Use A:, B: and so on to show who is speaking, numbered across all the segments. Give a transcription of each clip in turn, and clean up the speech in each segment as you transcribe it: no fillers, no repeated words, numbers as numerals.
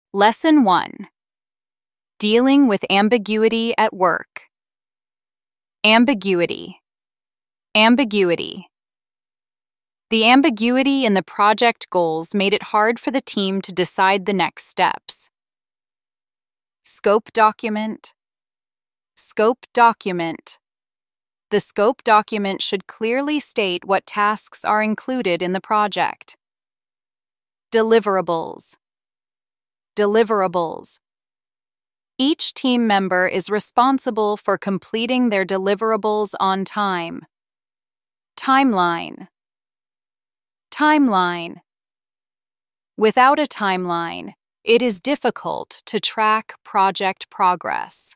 A: Lesson 1. Dealing with ambiguity at work. Ambiguity. Ambiguity. The ambiguity in the project goals made it hard for the team to decide the next steps. Scope document. Scope document. The scope document should clearly state what tasks are included in the project. Deliverables. Deliverables. Each team member is responsible for completing their deliverables on time. Timeline. Timeline. Without a timeline, it is difficult to track project progress.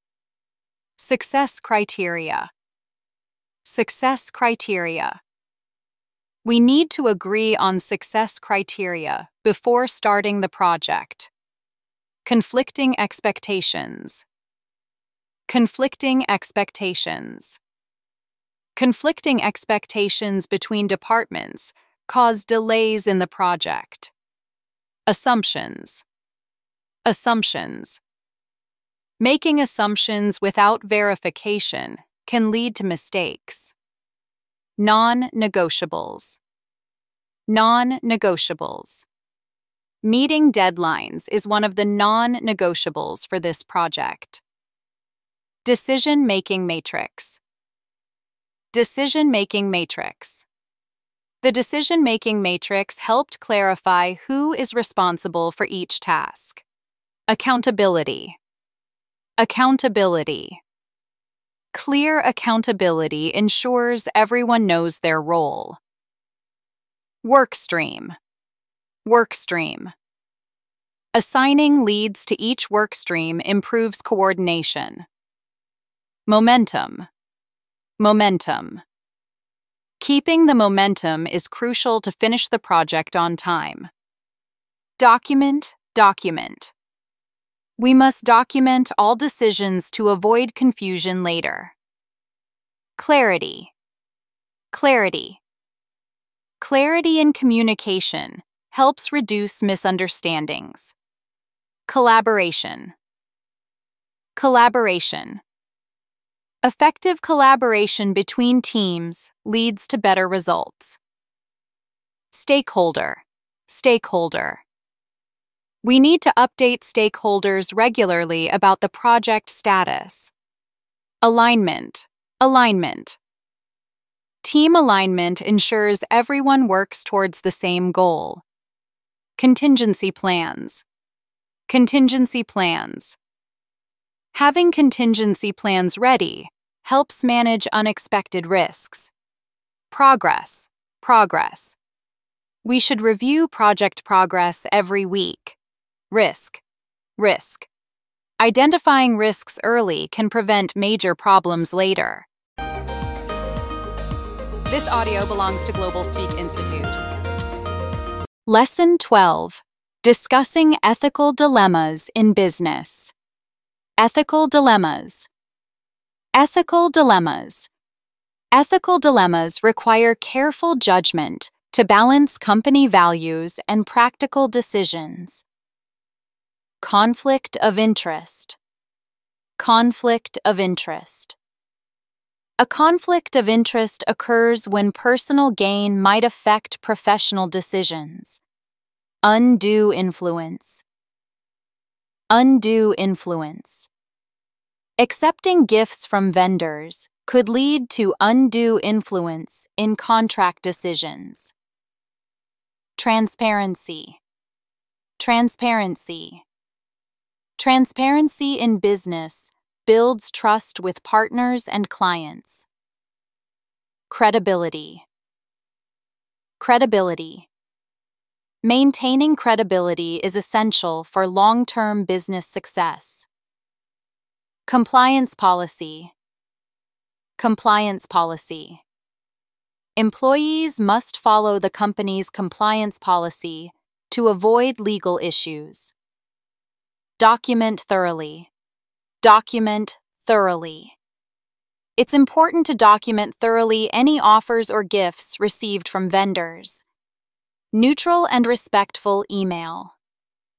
A: Success criteria. Success criteria. We need to agree on success criteria before starting the project. Conflicting expectations. Conflicting expectations. Conflicting expectations between departments cause delays in the project. Assumptions. Assumptions. Making assumptions without verification can lead to mistakes. Non-negotiables. Non-negotiables. Meeting deadlines is one of the non-negotiables for this project. Decision-making matrix. Decision-making matrix. The decision-making matrix helped clarify who is responsible for each task. Accountability. Accountability. Clear accountability ensures everyone knows their role. Workstream. Workstream. Assigning leads to each workstream improves coordination. Momentum. Momentum. Keeping the momentum is crucial to finish the project on time. Document. Document. We must document all decisions to avoid confusion later. Clarity. Clarity. Clarity in communication helps reduce misunderstandings. Collaboration. Collaboration. Effective collaboration between teams leads to better results. Stakeholder. Stakeholder. We need to update stakeholders regularly about the project status. Alignment. Alignment. Team alignment ensures everyone works towards the same goal. Contingency plans. Contingency plans. Having contingency plans ready helps manage unexpected risks. Progress. Progress. We should review project progress every week. Risk. Risk. Identifying risks early can prevent major problems later. This audio belongs to Global Speak Institute. Lesson 12. Discussing ethical dilemmas in business. Ethical dilemmas. Ethical dilemmas. Ethical dilemmas require careful judgment to balance company values and practical decisions. Conflict of interest. Conflict of interest. A conflict of interest occurs when personal gain might affect professional decisions. Undue influence. Undue influence. Accepting gifts from vendors could lead to undue influence in contract decisions. Transparency. Transparency. Transparency in business builds trust with partners and clients. Credibility. Credibility. Maintaining credibility is essential for long-term business success. Compliance policy. Compliance policy. Employees must follow the company's compliance policy to avoid legal issues. Document thoroughly. Document thoroughly. It's important to document thoroughly any offers or gifts received from vendors. Neutral and respectful email.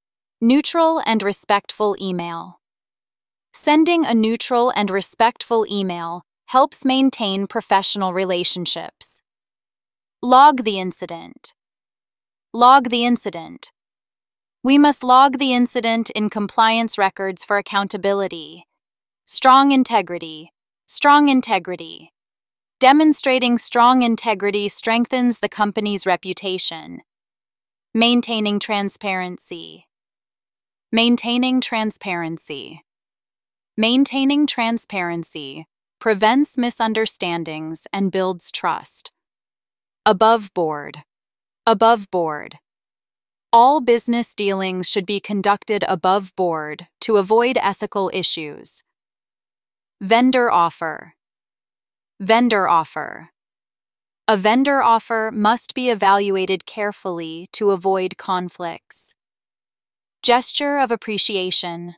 A: Neutral and respectful email. Sending a neutral and respectful email helps maintain professional relationships. Log the incident. Log the incident. We must log the incident in compliance records for accountability. Strong integrity. Strong integrity. Demonstrating strong integrity strengthens the company's reputation. Maintaining transparency. Maintaining transparency. Maintaining transparency prevents misunderstandings and builds trust. Above board. Above board. All business dealings should be conducted above board to avoid ethical issues. Vendor offer. Vendor offer. A vendor offer must be evaluated carefully to avoid conflicts. Gesture of appreciation.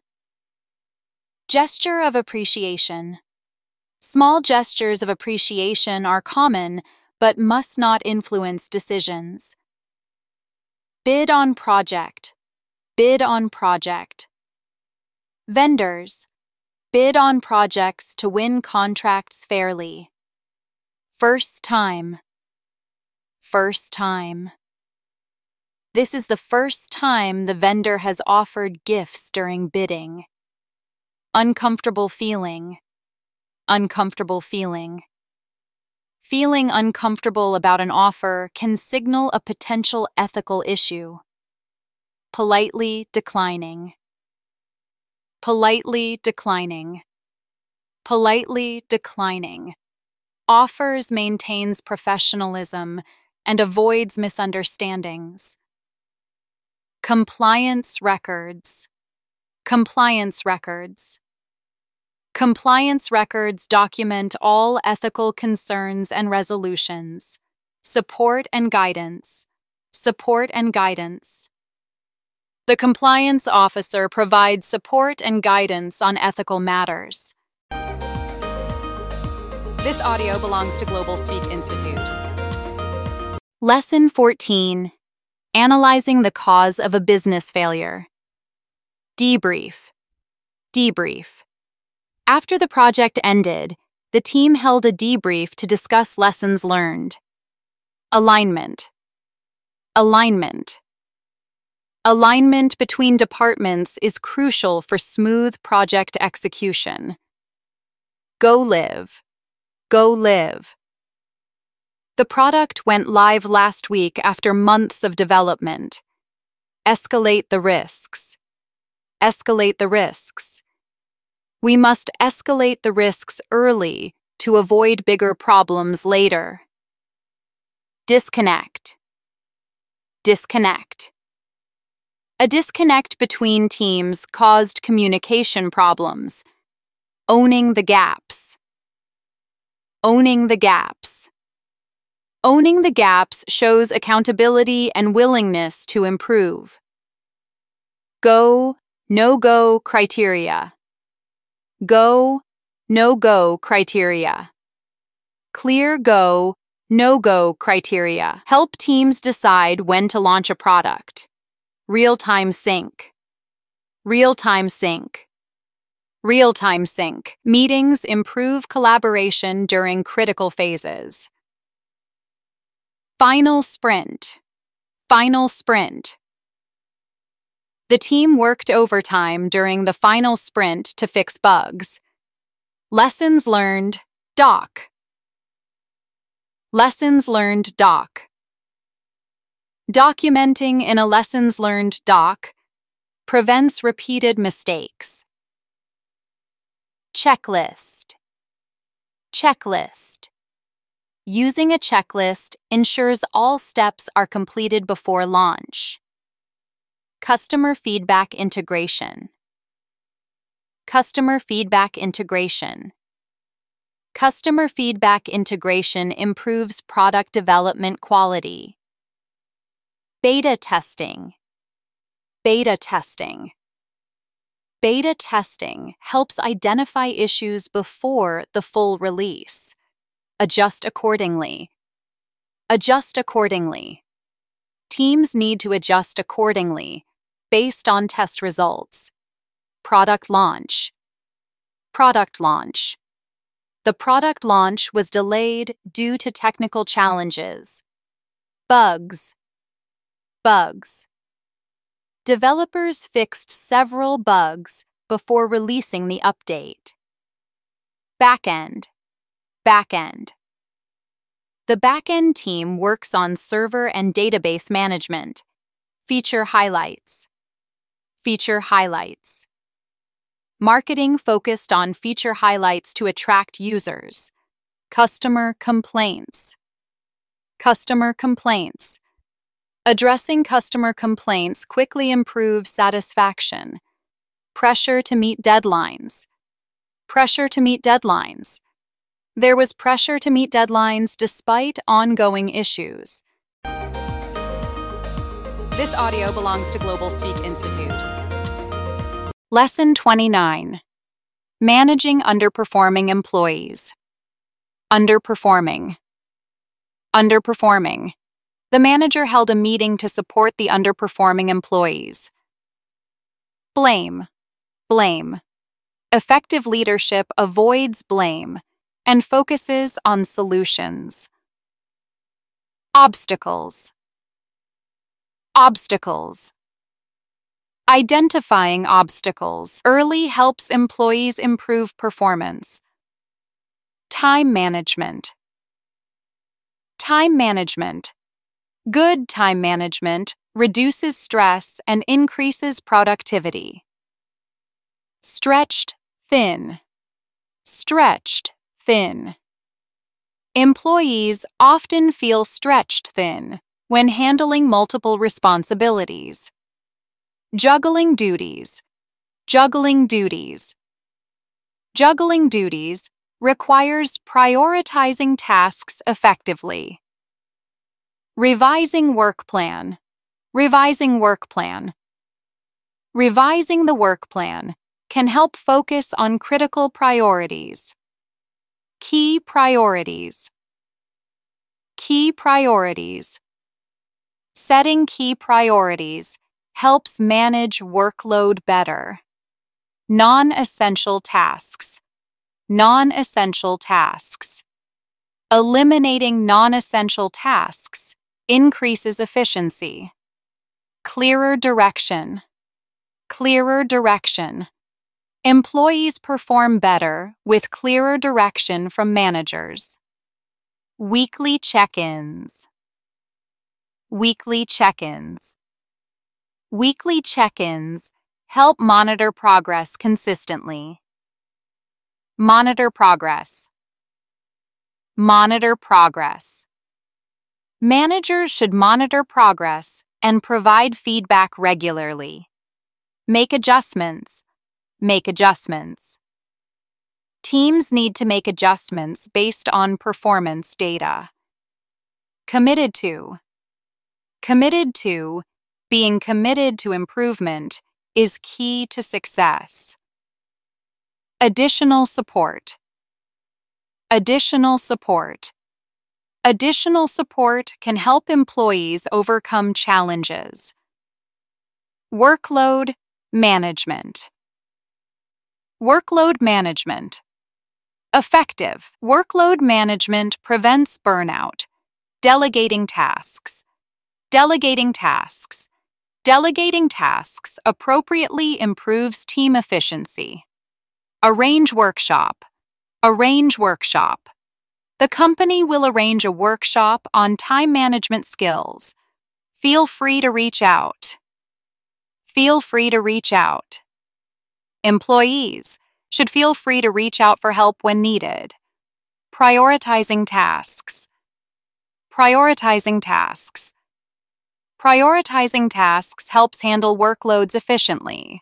A: Gesture of appreciation. Small gestures of appreciation are common, but must not influence decisions. Bid on project. Bid on project. Vendors. Bid on projects to win contracts fairly. First time. First time. This is the first time the vendor has offered gifts during bidding. Uncomfortable feeling. Uncomfortable feeling. Feeling uncomfortable about an offer can signal a potential ethical issue. Politely declining. Politely declining. Politely declining. Offers maintains professionalism and avoids misunderstandings. Compliance records. Compliance records. Compliance records document all ethical concerns and resolutions. Support and guidance. Support and guidance. The compliance officer provides support and guidance on ethical matters. This audio belongs to Global Speak Institute. Lesson 14. Analyzing the cause of a business failure. Debrief. Debrief. After the project ended, the team held a debrief to discuss lessons learned. Alignment. Alignment. Alignment between departments is crucial for smooth project execution. Go live. Go live. The product went live last week after months of development. Escalate the risks. Escalate the risks. We must escalate the risks early to avoid bigger problems later. Disconnect. Disconnect. A disconnect between teams caused communication problems. Owning the gaps. Owning the gaps. Owning the gaps shows accountability and willingness to improve. Go, no-go criteria. Go, no-go criteria. Clear go, no-go criteria help teams decide when to launch a product. Real-time sync. Real-time sync. Real-time sync. Meetings improve collaboration during critical phases. Final sprint. Final sprint. The team worked overtime during the final sprint to fix bugs. Lessons learned. Doc. Lessons learned doc. Documenting in a lessons learned doc prevents repeated mistakes. Checklist. Checklist. Using a checklist ensures all steps are completed before launch. Customer feedback integration. Customer feedback integration. Customer feedback integration improves product development quality. Beta testing. Beta testing. Beta testing helps identify issues before the full release. Adjust accordingly. Adjust accordingly. Teams need to adjust accordingly based on test results. Product launch. Product launch. The product launch was delayed due to technical challenges. Bugs. Bugs. Developers fixed several bugs before releasing the update. Backend. Backend. The backend team works on server and database management. Feature highlights. Feature highlights. Marketing focused on feature highlights to attract users. Customer complaints. Customer complaints. Addressing customer complaints quickly improves satisfaction. Pressure to meet deadlines. Pressure to meet deadlines. There was pressure to meet deadlines despite ongoing issues. This audio belongs to Global Speak Institute. Lesson 29. Managing underperforming employees. Underperforming. Underperforming. The manager held a meeting to support the underperforming employees. Blame. Blame. Effective leadership avoids blame and focuses on solutions. Obstacles. Obstacles. Identifying obstacles early helps employees improve performance. Time management. Time management. Good time management reduces stress and increases productivity. Stretched thin. Stretched thin. Employees often feel stretched thin when handling multiple responsibilities. Juggling duties. Juggling duties. Juggling duties requires prioritizing tasks effectively. Revising work plan. Revising work plan. Revising the work plan can help focus on critical priorities. Key priorities. Key priorities. Setting key priorities helps manage workload better. Non-essential tasks. Non-essential tasks. Eliminating non-essential tasks increases efficiency. Clearer direction. Clearer direction. Employees perform better with clearer direction from managers. Weekly check-ins. Weekly check-ins. Weekly check-ins help monitor progress consistently. Monitor progress. Monitor progress. Managers should monitor progress and provide feedback regularly. Make adjustments. Make adjustments. Teams need to make adjustments based on performance data. Committed to. Committed to. Being committed to improvement is key to success. Additional support. Additional support. Additional support can help employees overcome challenges. Workload management. Workload management. Effective workload management prevents burnout. Delegating tasks. Delegating tasks. Delegating tasks appropriately improves team efficiency. Arrange workshop. Arrange workshop. The company will arrange a workshop on time management skills. Feel free to reach out. Feel free to reach out. Employees should feel free to reach out for help when needed. Prioritizing tasks. Prioritizing tasks. Prioritizing tasks helps handle workloads efficiently.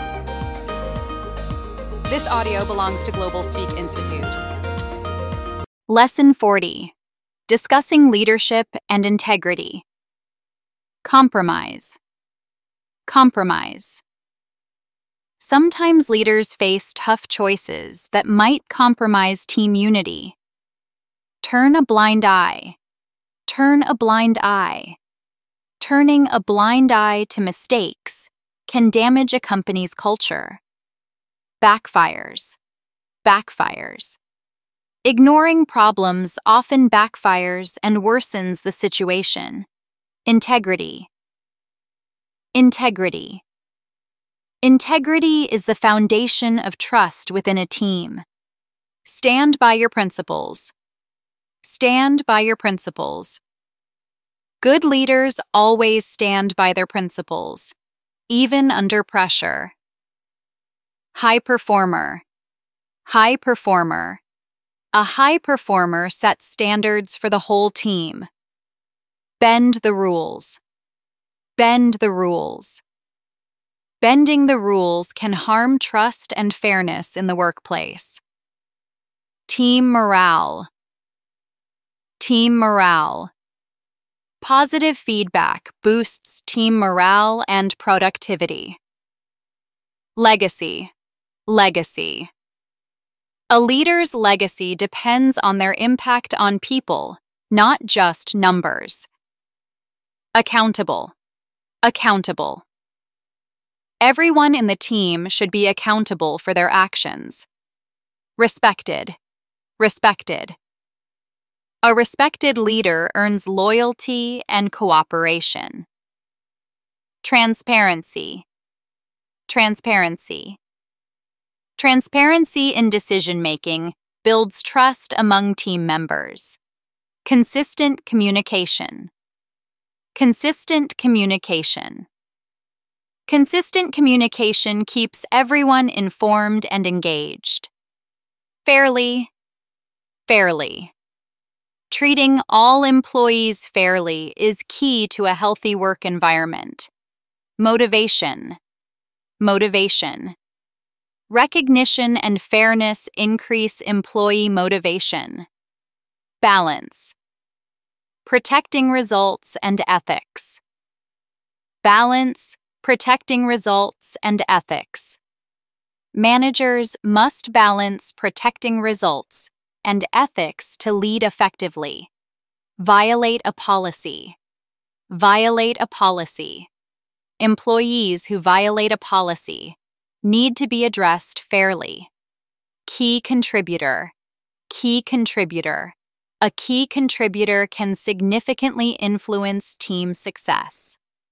A: This audio belongs to Global Speak Institute. Lesson 40. Discussing leadership and integrity. Compromise. Compromise. Sometimes leaders face tough choices that might compromise team unity. Turn a blind eye. Turn a blind eye. Turning a blind eye to mistakes can damage a company's culture. Backfires. Backfires. Ignoring problems often backfires and worsens the situation. Integrity. Integrity. Integrity is the foundation of trust within a team. Stand by your principles. Stand by your principles. Good leaders always stand by their principles, even under pressure. High performer. High performer. A high performer sets standards for the whole team. Bend the rules. Bend the rules. Bending the rules can harm trust and fairness in the workplace. Team morale. Team morale. Positive feedback boosts team morale and productivity. Legacy. Legacy. A leader's legacy depends on their impact on people, not just numbers. Accountable. Accountable. Everyone in the team should be accountable for their actions. Respected. Respected. A respected leader earns loyalty and cooperation. Transparency. Transparency. Transparency in decision-making builds trust among team members. Consistent communication. Consistent communication. Consistent communication keeps everyone informed and engaged. Fairly. Fairly. Treating all employees fairly is key to a healthy work environment. Motivation. Motivation. Recognition and fairness increase employee motivation. Balance. Protecting results and ethics. Balance, protecting results and ethics. Managers must balance protecting results and ethics to lead effectively. Violate a policy. Violate a policy. Employees who violate a policy need to be addressed fairly. Key contributor. Key contributor. A key contributor can significantly influence team success.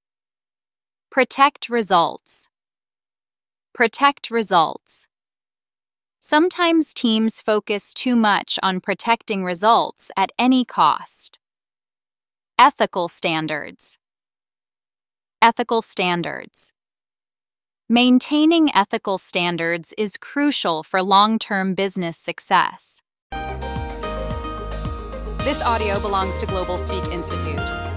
A: Protect results. Protect results. Sometimes teams focus too much on protecting results at any cost. Ethical standards. Ethical standards. Maintaining ethical standards is crucial for long-term business success. This audio belongs to Global Speak Institute.